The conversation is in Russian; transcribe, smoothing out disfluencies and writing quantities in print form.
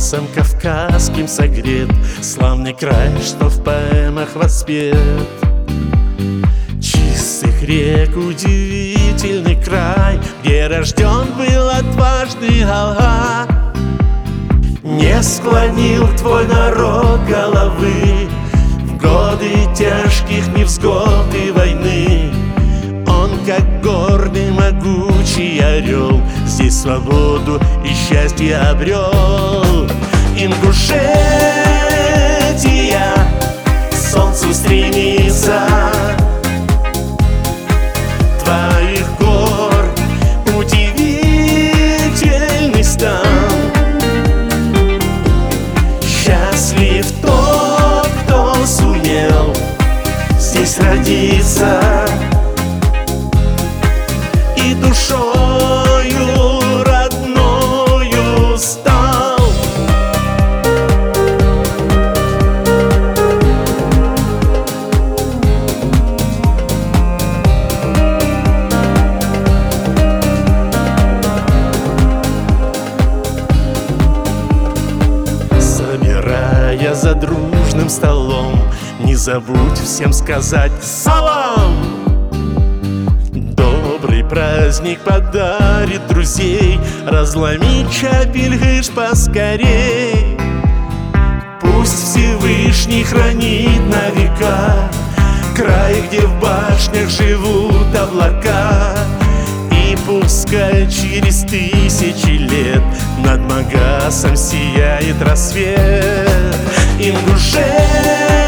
солнцем кавказским согрет, славный край, что в поэмах воспет. Чистых рек удивительный край, где рожден был отважный Галга. Не склонил твой народ головы в годы тяжких невзгод и войны. Он, как гордый могучий орел, здесь свободу и счастье обрел. Ингушетия к солнцу стремится, твоих гор удивительный стан. Счастлив тот, кто сумел здесь родиться и душою родною стал. Собирая за дружным столом, не забудь всем сказать салам. Добрый праздник подарит друзей, разломи чапельгыш поскорей. Пусть Всевышний хранит на века край, где в башнях живут облака. И пускай через тысячи лет над Магасом сияет рассвет. Ингушетия